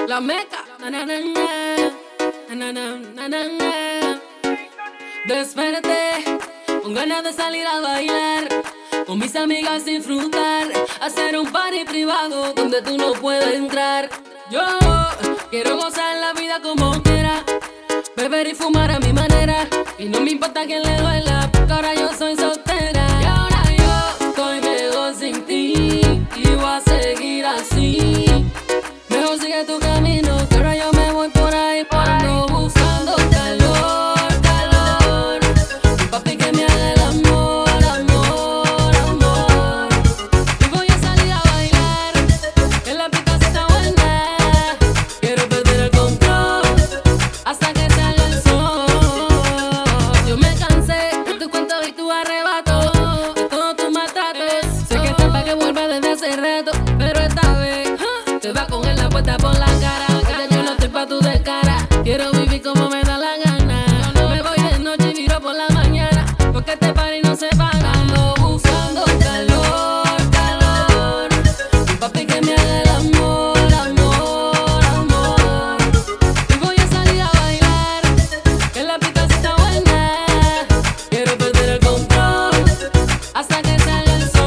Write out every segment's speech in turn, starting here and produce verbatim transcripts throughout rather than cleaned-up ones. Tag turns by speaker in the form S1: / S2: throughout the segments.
S1: La Meca. Na, na, na, na, na, na, na, na, na. Desperté con ganas de salir a bailar, con mis amigas disfrutar, hacer un party privado donde tú no puedes entrar. Yo quiero gozar la vida como quiera, beber y fumar a mi manera, y no me importa quién le duela, porque ahora yo soy soltera. Y ahora yo estoy mejor sin ti, y voy a seguir así. Mejor sigue tu camino, que ahora yo me voy por ahí, por ando buscando calor, calor. Papi, que me haga el amor, amor, amor. Y voy a salir a bailar, que la pista está buena. Quiero perder el control hasta que salga el sol. Yo me cansé de tu cuento y tu arrebato, de todos tus maltratos. Sé que estás pa' que vuelva desde hace rato, pero esta vez te va con él la puerta por la cara. Que yo no estoy pa' tu descara. Quiero vivir como me da la gana. Me voy de noche y viro por la mañana, porque este party no se paga. Ando buscando calor, calor. Papi, que me haga el amor, amor, amor. Y voy a salir a bailar, que la pista está buena. Quiero perder el control hasta que salga el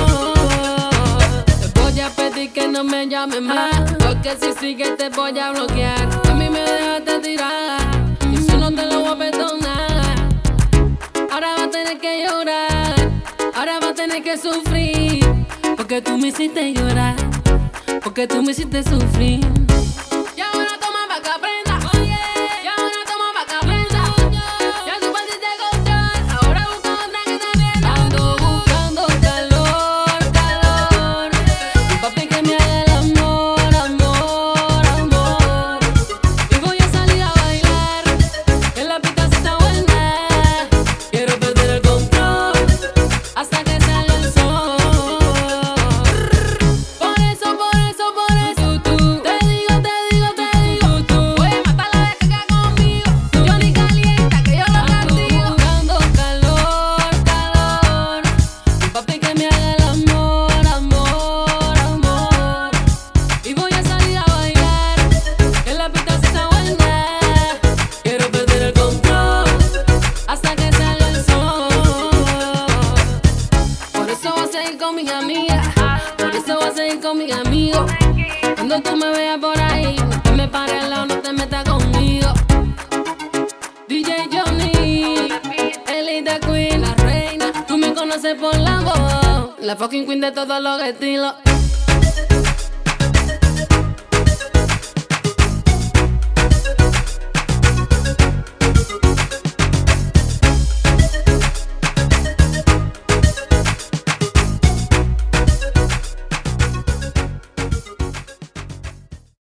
S1: sol. Te voy a pedir que no me llames más, porque si sigues te voy a bloquear. A mí me dejaste tirar, y eso no te lo voy a perdonar. Ahora va a tener que llorar, ahora va a tener que sufrir, porque tú me hiciste llorar, porque tú me hiciste sufrir. Y ahora toma pa' que aprenda, y ahora toma pa' que aprenda. Ya tú perdiste control, ahora busca otra que te atienda. Ando buscando calor, calor. Papi, que me haga el amor, amor, amor. Y voy a salir a bailar, que la pista está buena. Quiero perder el control hasta que salga el sol. Por eso, por eso, por eso tú, te digo, te digo, te digo tú. Voy a matar la descarga conmigo. Yo ni calienta, que yo lo castigo. Buscando calor, calor. Papi, que me haga el amor, amor, amor. Y voy a salir a bailar, que la pista está buena. Quiero perder el control hasta que salga el sol. Por eso voy a seguir con mis amigas, por eso voy a seguir con mis amigos. Cuando tú me veas por ahí, no te me pares al lado, no te metas conmigo. D J Johnny, Elite Queen, la reina. Tú me conoces por la voz, la fucking queen de todos los estilos.